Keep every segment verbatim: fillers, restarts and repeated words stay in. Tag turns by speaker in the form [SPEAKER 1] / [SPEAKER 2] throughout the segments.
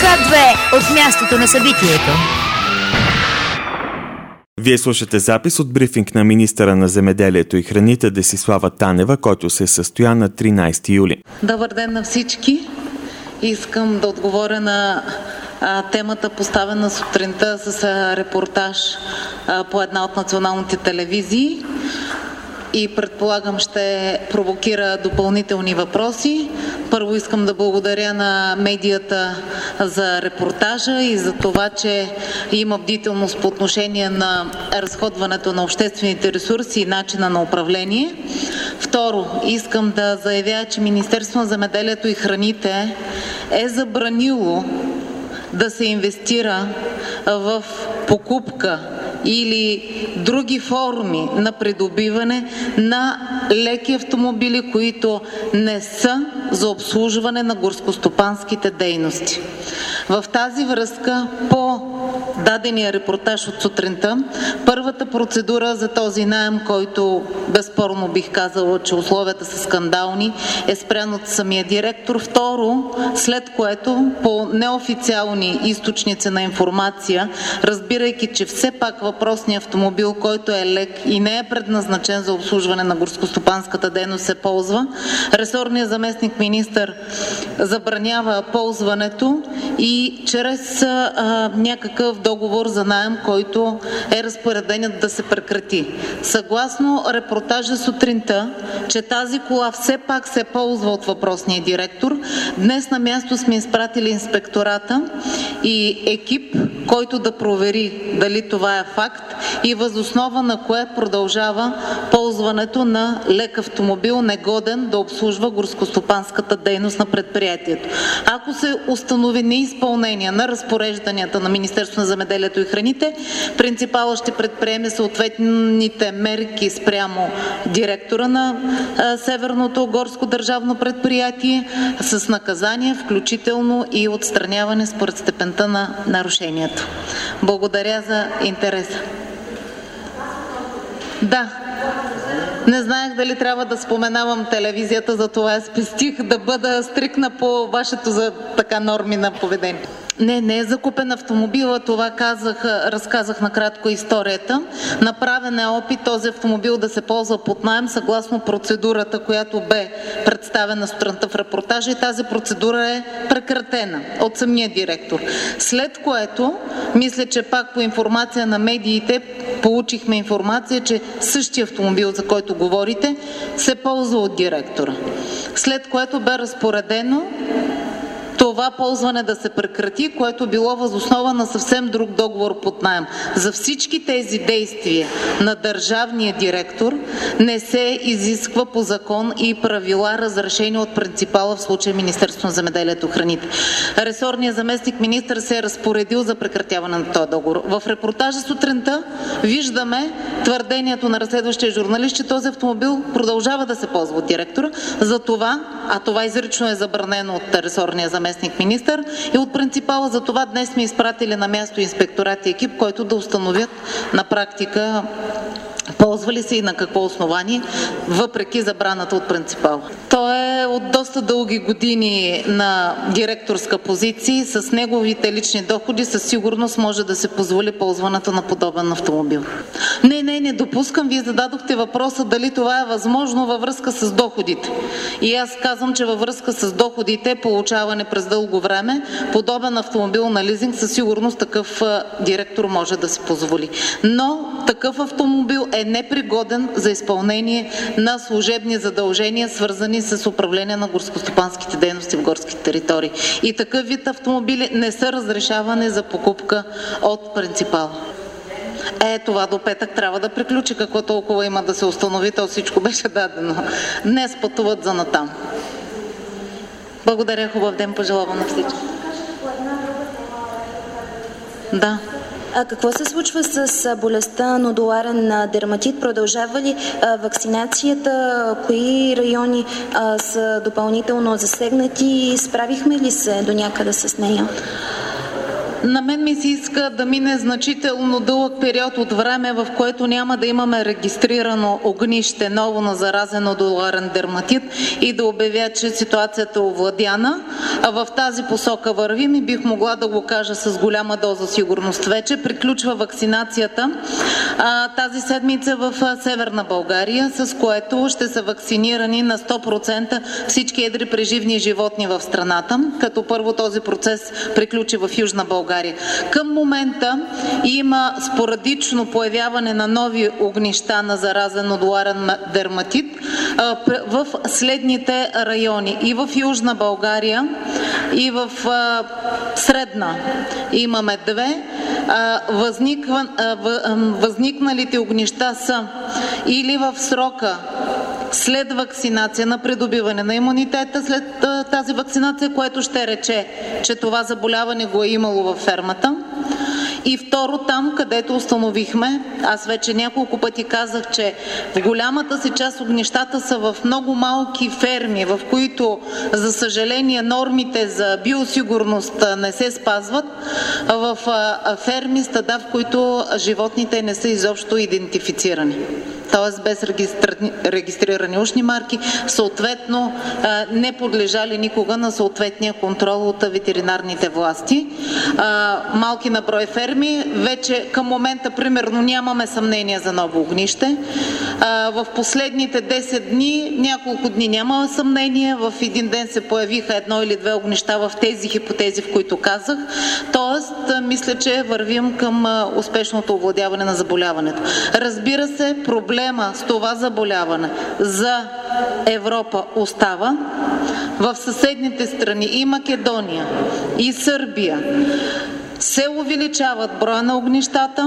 [SPEAKER 1] К две от мястото на събитието.
[SPEAKER 2] Вие слушате запис от брифинг на министъра на земеделието и храните Десислава Танева, който се състоя на тринайсети юли.
[SPEAKER 3] Добър ден на всички. Искам да отговоря на а, темата, поставена сутринта с а, репортаж а, по една от националните телевизии и предполагам ще провокира допълнителни въпроси. Първо искам да благодаря на медията за репортажа и за това, че има бдителност по отношение на разходването на обществените ресурси и начина на управление. Второ, искам да заявя, че Министерството на земеделието и храните е забранило да се инвестира в покупка или други форми на придобиване на леки автомобили, които не са за обслужване на горскостопанските дейности. В тази връзка, по дадения репортаж от сутринта, първата процедура за този наем, който безспорно бих казала, че условията са скандални, е спрян от самия директор. Второ, след което по неофициални източници на информация, разбирайки, че все пак въпросният автомобил, който е лек и не е предназначен за обслужване на горскостопанската дейност, се ползва, ресорният заместник министър забранява ползването и чрез а, някакъв договор за наем, който е разпореден да се прекрати. Съгласно репортажа сутринта, че тази кола все пак се ползва от въпросния директор, днес на място сме изпратили инспектората и екип, който да провери дали това е факт и въз основа на кое продължава ползването на лек автомобил, негоден да обслужва горскостопанската дейност на предприятието. Ако се установи неизпълнение на разпорежданията на Министерството на земеделието и храните, принципалът ще предприеме съответните мерки спрямо директора на а, Северното горско държавно предприятие с наказание, включително и отстраняване според степента на нарушението. Благодаря за интереса. Да. Не знаех дали трябва да споменавам телевизията, затова я спестих да бъда стрикна по вашето за така норми на поведение. Не, не е закупен автомобила, това казах, разказах накратко историята. Направен е опит този автомобил да се ползва под наем съгласно процедурата, която бе представена сутринта в репортажа, и тази процедура е прекратена от самия директор. След което, мисля, че пак по информация на медиите, получихме информация, че същия автомобил, за който говорите, се ползва от директора. След което бе разпоредено това ползване да се прекрати, което било въз основа на съвсем друг договор под наем. За всички тези действия на държавния директор не се изисква по закон и правила разрешение от принципала, в случая Министерството на земеделието и храните. Ресорният заместник министър се е разпоредил за прекратяване на този договор. В репортажа сутринта виждаме твърдението на разследващия журналист, че този автомобил продължава да се ползва от директора. За това, а това изрично е забранено от ресорния заместник министър и от принципала, за това днес сме изпратили на място инспекторат и екип, който да установят на практика ползва ли се и на какво основание, въпреки забраната от принципала. Той е от доста дълги години на директорска позиция и с неговите лични доходи със сигурност може да се позволи ползването на подобен автомобил. Не, не, не допускам. Вие зададохте въпроса дали това е възможно във връзка с доходите. И аз казвам, че във връзка с доходите, получаване през дълго време, подобен автомобил на лизинг, със сигурност такъв директор може да се позволи. Но такъв автомобил е непригоден за изпълнение на служебни задължения, свързани с управление на горскостопанските дейности в горските територии. И такъв вид автомобили не са разрешавани за покупка от принципала. Е, това до петък трябва да приключи. Какво толкова има да се установи, то всичко беше дадено. Днес пътуват за натам. Благодаря, хубав ден пожелавам на всички. Да.
[SPEAKER 4] А какво се случва с болестта нодуларен дерматит? Продължава ли а, вакцинацията? Кои райони а, са допълнително засегнати? Справихме ли се до някъде с нея?
[SPEAKER 3] На мен ми се иска да мине значително дълъг период от време, в което няма да имаме регистрирано огнище ново на заразен нодуларен дерматит и да обявя, че ситуацията е овладяна. А в тази посока вървим и бих могла да го кажа с голяма доза сигурност вече. Приключва вакцинацията а, тази седмица в Северна България, с което ще са вакцинирани на сто процента всички едри преживни животни в страната, като първо този процес приключи в Южна България. Към момента има спорадично появяване на нови огнища на заразен нодуларен дерматит а, в следните райони. И в Южна България, и в а, Средна имаме две. А, възниква, а, възникналите огнища са или в срока след вакцинация на придобиване на имунитета, след а, тази вакцинация, което ще рече, че това заболяване го е имало във фермата. И второ, там, където установихме, аз вече няколко пъти казах, че в голямата си част огнищата са в много малки ферми, в които, за съжаление, нормите за биосигурност не се спазват, в ферми, стада, в които животните не са изобщо идентифицирани, т.е. без регистрирани ушни марки, съответно не подлежали никога на съответния контрол от ветеринарните власти. Малки на брой ферми, вече към момента примерно нямаме съмнение за ново огнище. В последните десет дни, няколко дни няма съмнение, в един ден се появиха едно или две огнища в тези хипотези, в които казах. Тоест, мисля, че вървим към успешното овладяване на заболяването. Разбира се, проблема с това заболяване за Европа остава. В съседните страни и Македония, и Сърбия се увеличават броя на огнищата.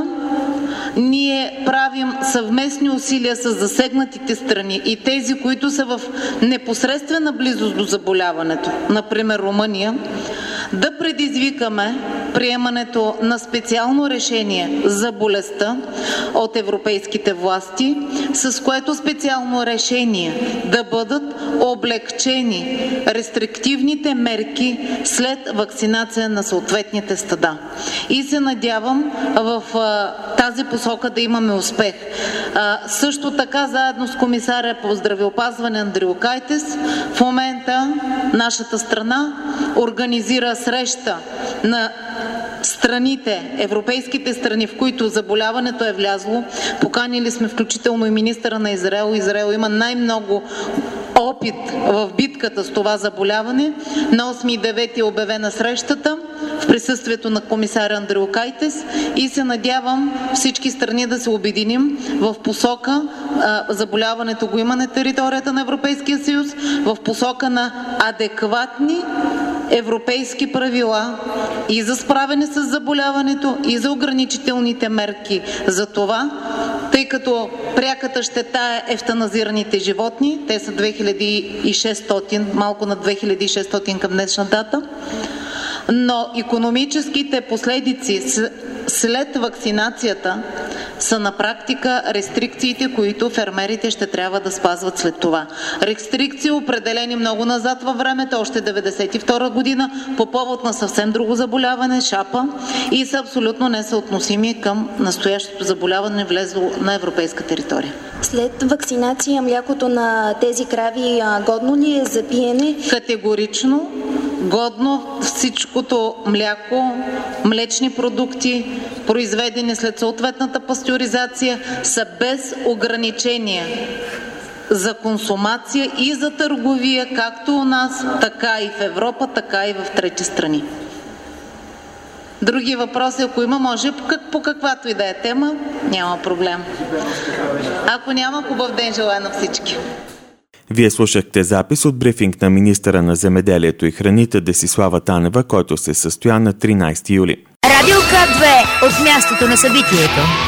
[SPEAKER 3] Ние правим съвместни усилия с засегнатите страни и тези, които са в непосредствена близост до заболяването, например Румъния, да предизвикаме приемането на специално решение за болестта от европейските власти, с което специално решение да бъдат облегчени рестриктивните мерки след вакцинация на съответните стада. И се надявам в а, тази посока да имаме успех. А, също така, заедно с комисаря по здравеопазване Андриукайтис, в момента нашата страна организира среща на страните, европейските страни, в които заболяването е влязло. Поканили сме включително и министъра на Израел. Израел има най-много опит в битката с това заболяване. На осми и девети е обявена срещата в присъствието на комисаря Андриукайтис и се надявам всички страни да се обединим в посока, а, заболяването го има на територията на Европейския съюз, в посока на адекватни европейски правила и за справяне с заболяването, и за ограничителните мерки за това, тъй като пряката щета е евтаназираните животни. Те са две хиляди и шестстотин, малко на две хиляди и шестстотин към днешна дата. Но икономическите последици след вакцинацията са на практика рестрикциите, които фермерите ще трябва да спазват след това. Рестрикции определени много назад във времето, още деветдесет и втора година, по повод на съвсем друго заболяване, шапа, и са абсолютно несъотносими към настоящото заболяване, влезло на европейска територия.
[SPEAKER 4] След вакцинация млякото на тези крави годно ли е за пиене?
[SPEAKER 3] Категорично годно. Всичкото мляко, млечни продукти, произведени след съответната пастеризация, са без ограничения за консумация и за търговия, както у нас, така и в Европа, така и в трети страни. Други въпроси, ако има, може по каквато и да е тема, няма проблем. Ако няма, хубав ден желая на всички.
[SPEAKER 2] Вие слушахте запис от брифинг на министъра на земеделието и храните Десислава Танева, който се състоя на тринайсети юли.
[SPEAKER 1] Радио К две от мястото на събитието.